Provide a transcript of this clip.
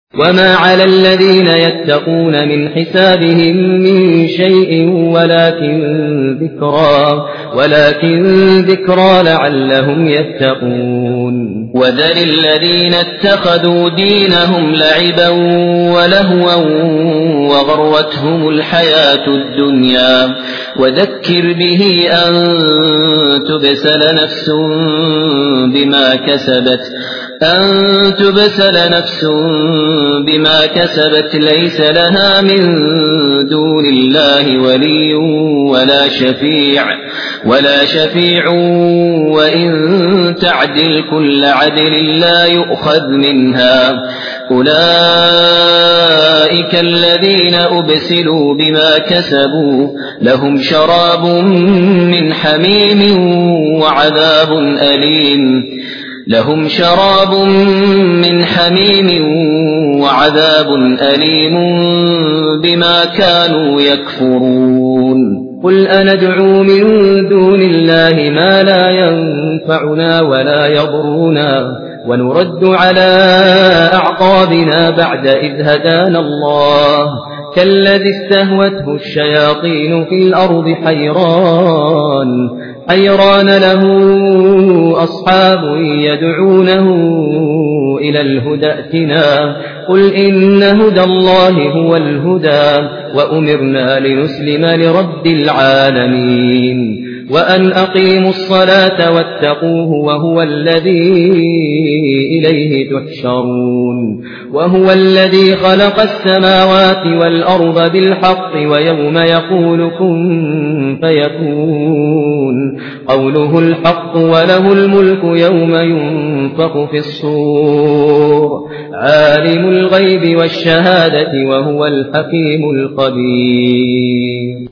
وما على الذين يتقون من حسابهم من شيء ولكن ذكرى لعلهم يتقون وذر الذين اتخذوا دينهم لعبا ولهوا وغرتهم الحياة الدنيا وذكر به أن تبسل نفس بما كسبت ليس لها من دون الله ولي ولا شفيع وإن تعدل كل عدل لا يؤخذ منها أولئك الذين أبسلوا بما كسبوا لهم شراب من حميم وعذاب أليم بما كانوا يكفرون قل أندعو من دون الله ما لا ينفعنا ولا يضرنا ونرد على أعقابنا بعد إذ هدانا الله كالذي استهوته الشياطين في الأرض حيران له أصحاب يدعونه إلى الهدى ائتنا قل إن هدى الله هو الهدى وأمرنا لنسلم لرب العالمين وأن أقيموا الصلاة واتقوه وهو الذي إليه تحشرون وهو الذي خلق السماوات والأرض بالحق ويوم يقول كن فيكون قوله الحق وله الملك يوم ينفخ في الصور عالم الغيب والشهادة وهو الحكيم الخبير